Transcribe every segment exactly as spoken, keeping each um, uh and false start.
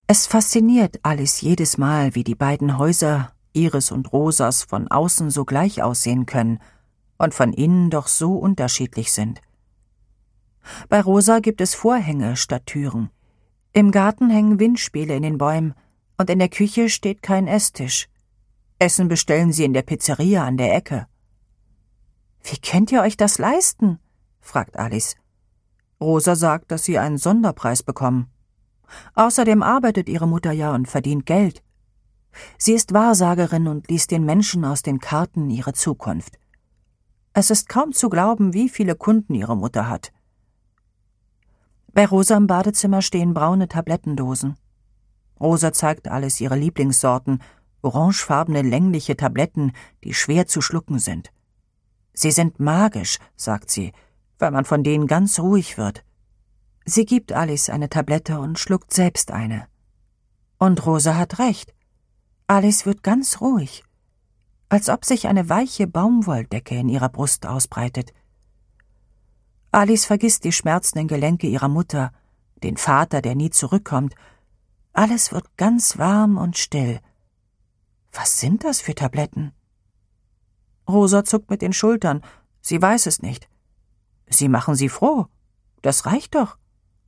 Es fasziniert Alice jedes Mal, wie die beiden Häuser, ihres und Rosas, von außen so gleich aussehen können und von innen doch so unterschiedlich sind. Bei Rosa gibt es Vorhänge statt Türen. Im Garten hängen Windspiele in den Bäumen und in der Küche steht kein Esstisch. Essen bestellen sie in der Pizzeria an der Ecke. »Wie könnt ihr euch das leisten?« fragt Alice. Rosa sagt, dass sie einen Sonderpreis bekommen. Außerdem arbeitet ihre Mutter ja und verdient Geld. Sie ist Wahrsagerin und liest den Menschen aus den Karten ihre Zukunft. Es ist kaum zu glauben, wie viele Kunden ihre Mutter hat. Bei Rosa im Badezimmer stehen braune Tablettendosen. Rosa zeigt Alice ihre Lieblingssorten, orangefarbene längliche Tabletten, die schwer zu schlucken sind. Sie sind magisch, sagt sie, weil man von denen ganz ruhig wird. Sie gibt Alice eine Tablette und schluckt selbst eine. Und Rosa hat recht. Alice wird ganz ruhig, als ob sich eine weiche Baumwolldecke in ihrer Brust ausbreitet. Alice vergisst die schmerzenden Gelenke ihrer Mutter, den Vater, der nie zurückkommt. Alles wird ganz warm und still. Was sind das für Tabletten? Rosa zuckt mit den Schultern. Sie weiß es nicht. Sie machen sie froh. Das reicht doch.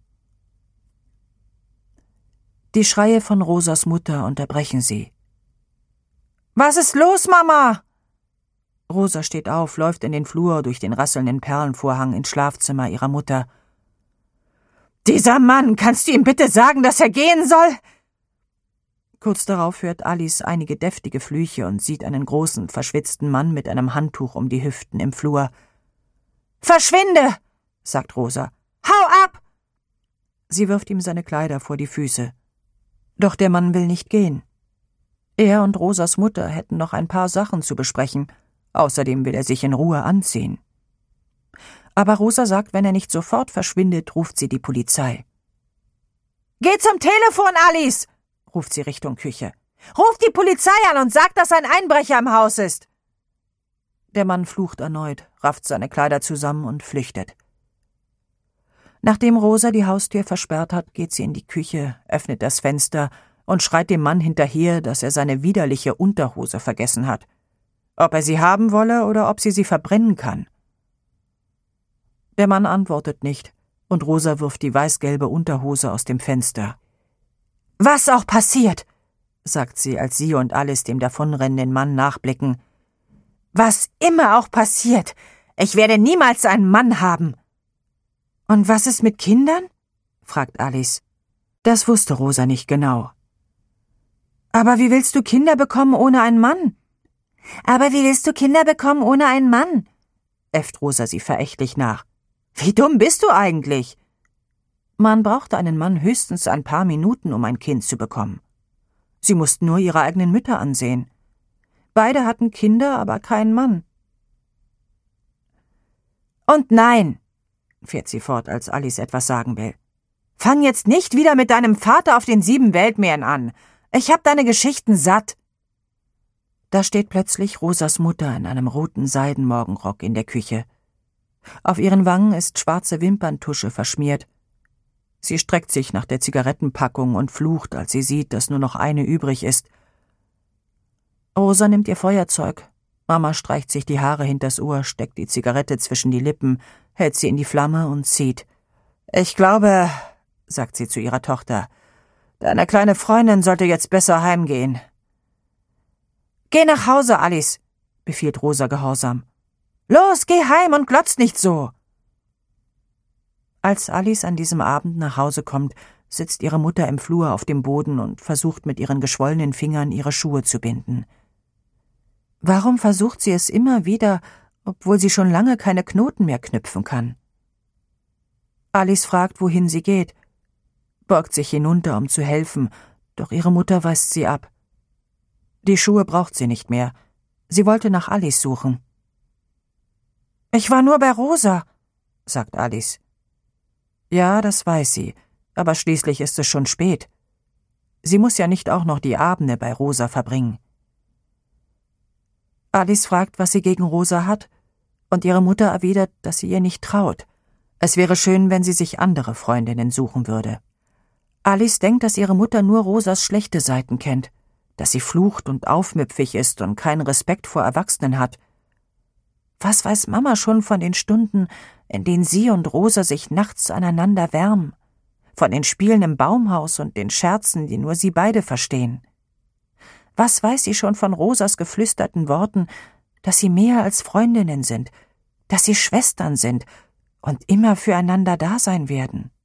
Die Schreie von Rosas Mutter unterbrechen sie. »Was ist los, Mama?« Rosa steht auf, läuft in den Flur durch den rasselnden Perlenvorhang ins Schlafzimmer ihrer Mutter. »Dieser Mann, kannst du ihm bitte sagen, dass er gehen soll?« Kurz darauf hört Alice einige deftige Flüche und sieht einen großen, verschwitzten Mann mit einem Handtuch um die Hüften im Flur. »Verschwinde«, sagt Rosa. »Hau ab!« Sie wirft ihm seine Kleider vor die Füße. Doch der Mann will nicht gehen. Er und Rosas Mutter hätten noch ein paar Sachen zu besprechen. Außerdem will er sich in Ruhe anziehen. Aber Rosa sagt, wenn er nicht sofort verschwindet, ruft sie die Polizei. »Geh zum Telefon, Alice«, ruft sie Richtung Küche. »Ruf die Polizei an und sag, dass ein Einbrecher im Haus ist.« Der Mann flucht erneut, rafft seine Kleider zusammen und flüchtet. Nachdem Rosa die Haustür versperrt hat, geht sie in die Küche, öffnet das Fenster und schreit dem Mann hinterher, dass er seine widerliche Unterhose vergessen hat. Ob er sie haben wolle oder ob sie sie verbrennen kann. Der Mann antwortet nicht, und Rosa wirft die weißgelbe Unterhose aus dem Fenster. »Was auch passiert«, sagt sie, als sie und Alice dem davonrennenden Mann nachblicken. »Was immer auch passiert, ich werde niemals einen Mann haben.« »Und was ist mit Kindern?« fragt Alice. Das wusste Rosa nicht genau. »Aber wie willst du Kinder bekommen ohne einen Mann?« »Aber wie willst du Kinder bekommen ohne einen Mann?« äfft Rosa sie verächtlich nach. »Wie dumm bist du eigentlich?« Man brauchte einen Mann höchstens ein paar Minuten, um ein Kind zu bekommen. Sie mussten nur ihre eigenen Mütter ansehen. Beide hatten Kinder, aber keinen Mann. »Und nein«, fährt sie fort, als Alice etwas sagen will. »Fang jetzt nicht wieder mit deinem Vater auf den sieben Weltmeeren an. Ich hab deine Geschichten satt.« Da steht plötzlich Rosas Mutter in einem roten Seidenmorgenrock in der Küche. Auf ihren Wangen ist schwarze Wimperntusche verschmiert. Sie streckt sich nach der Zigarettenpackung und flucht, als sie sieht, dass nur noch eine übrig ist. Rosa nimmt ihr Feuerzeug. Mama streicht sich die Haare hinters Ohr, steckt die Zigarette zwischen die Lippen, hält sie in die Flamme und zieht. »Ich glaube«, sagt sie zu ihrer Tochter, »deine kleine Freundin sollte jetzt besser heimgehen.« »Geh nach Hause, Alice«, befiehlt Rosa gehorsam. »Los, geh heim und glotz nicht so!« Als Alice an diesem Abend nach Hause kommt, sitzt ihre Mutter im Flur auf dem Boden und versucht mit ihren geschwollenen Fingern ihre Schuhe zu binden. Warum versucht sie es immer wieder, obwohl sie schon lange keine Knoten mehr knüpfen kann? Alice fragt, wohin sie geht, beugt sich hinunter, um zu helfen, doch ihre Mutter weist sie ab. Die Schuhe braucht sie nicht mehr. Sie wollte nach Alice suchen. »Ich war nur bei Rosa«, sagt Alice. Ja, das weiß sie, aber schließlich ist es schon spät. Sie muss ja nicht auch noch die Abende bei Rosa verbringen. Alice fragt, was sie gegen Rosa hat, und ihre Mutter erwidert, dass sie ihr nicht traut. Es wäre schön, wenn sie sich andere Freundinnen suchen würde. Alice denkt, dass ihre Mutter nur Rosas schlechte Seiten kennt, dass sie flucht und aufmüpfig ist und keinen Respekt vor Erwachsenen hat. Was weiß Mama schon von den Stunden, in denen sie und Rosa sich nachts aneinander wärmen, von den Spielen im Baumhaus und den Scherzen, die nur sie beide verstehen? Was weiß sie schon von Rosas geflüsterten Worten, dass sie mehr als Freundinnen sind, dass sie Schwestern sind und immer füreinander da sein werden?